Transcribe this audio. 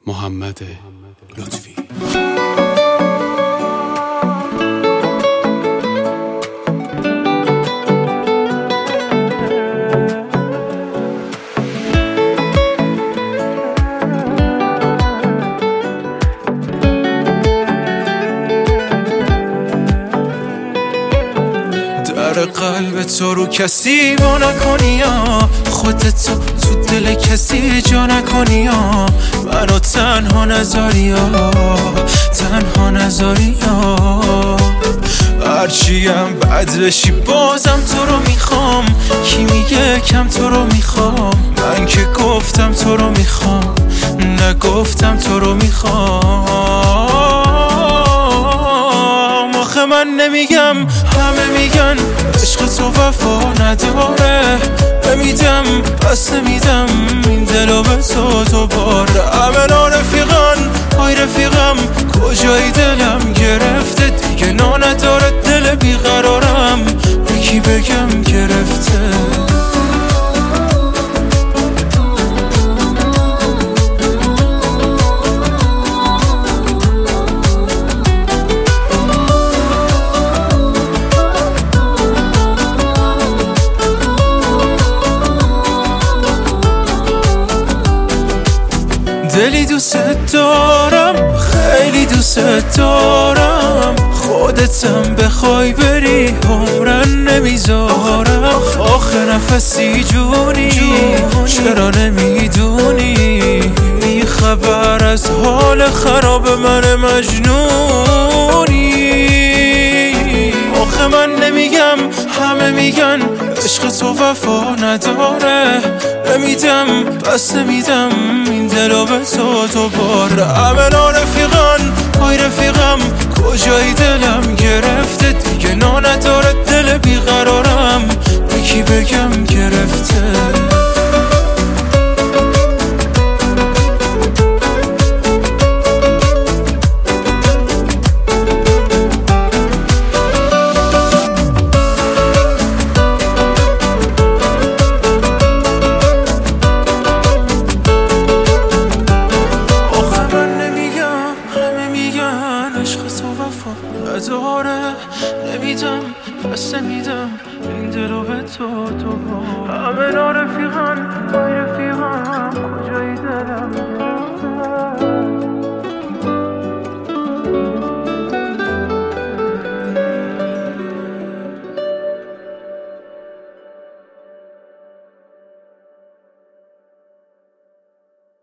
محمد لطفی. در قلب تو رو کسی با نکنی ها، خودت تو دل کسی جا نکنی ها، منو تنها نذاری ها، تنها نذاری ها. هرچیم بد بشی بازم تو رو میخوام، کی میگه کم تو رو میخوام، من که گفتم تو رو میخوام، نگفتم تو رو میخوام. آخه من نمیگم، همه میگن عشق تو وفا نداره، نمیدم پس نمیدم این دلو به تو دوباره. همه رفیقان های رفیقم، کجای دلم گرفته دیگه نداره دل بیقرارم، به کی بگم گرفته. دلی دوست دارم، خیلی دوست دارم، خودتم بخوای بری عمرن نمیذارم. آخه نفسی جونی چرا نمیدونی، بی خبر از حال خراب من مجنونی. آخه من نمیگم، همه میگن عشق تو وفا نداره، نمیدم پس نمیدم این دلو به تو دوباره. همه رفیقان های رفیقم، کجای دلم گرفته دیگه نداره دل بیقرار.